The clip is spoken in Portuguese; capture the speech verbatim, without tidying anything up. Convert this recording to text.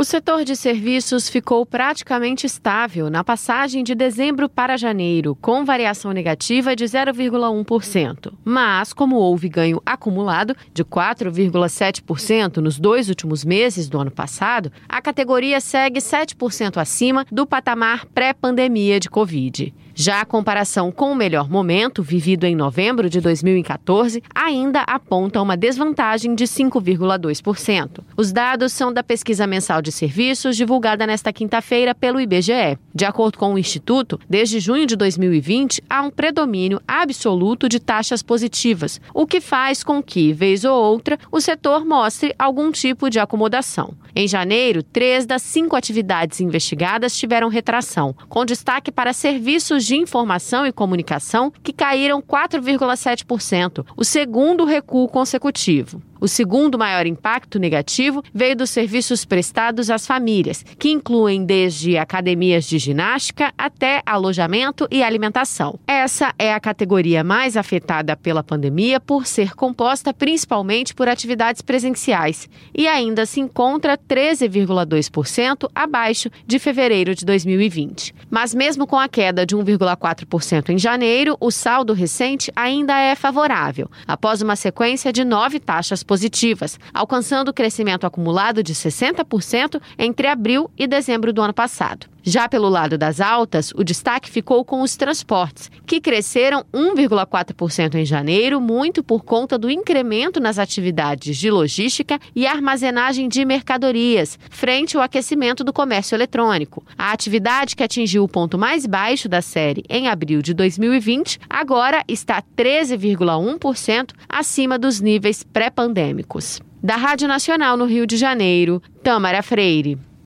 setor de serviços ficou praticamente estável na passagem de dezembro para janeiro, com variação negativa de zero vírgula um por cento. Mas, como houve ganho acumulado de quatro vírgula sete por cento nos dois últimos meses do ano passado, a categoria segue sete por cento acima do patamar pré-pandemia de Covid. Já a comparação com o melhor momento, vivido em novembro de dois mil e quatorze, ainda aponta uma desvantagem de cinco vírgula dois por cento. Os dados são da pesquisa mensal de serviços divulgada nesta quinta-feira pelo I B G E. De acordo com o Instituto, desde junho de dois mil e vinte, há um predomínio absoluto de taxas positivas, o que faz com que, vez ou outra, o setor mostre algum tipo de acomodação. Em janeiro, três das cinco atividades investigadas tiveram retração, com destaque para serviços de informação e comunicação, que caíram quatro vírgula sete por cento, o segundo recuo consecutivo. O segundo maior impacto negativo veio dos serviços prestados às famílias, que incluem desde academias de ginástica até alojamento e alimentação. Essa é a categoria mais afetada pela pandemia por ser composta principalmente por atividades presenciais e ainda se encontra treze vírgula dois por cento abaixo de fevereiro de dois mil e vinte. Mas mesmo com a queda de um vírgula quatro por cento em janeiro, o saldo recente ainda é favorável, após uma sequência de nove taxas positivas, alcançando o crescimento acumulado de sessenta por cento entre abril e dezembro do ano passado. Já pelo lado das altas, o destaque ficou com os transportes, que cresceram um vírgula quatro por cento em janeiro, muito por conta do incremento nas atividades de logística e armazenagem de mercadorias, frente ao aquecimento do comércio eletrônico. A atividade que atingiu o ponto mais baixo da série em abril de dois mil e vinte, agora está treze vírgula um por cento acima dos níveis pré-pandêmicos. Da Rádio Nacional no Rio de Janeiro, Tâmara Freire.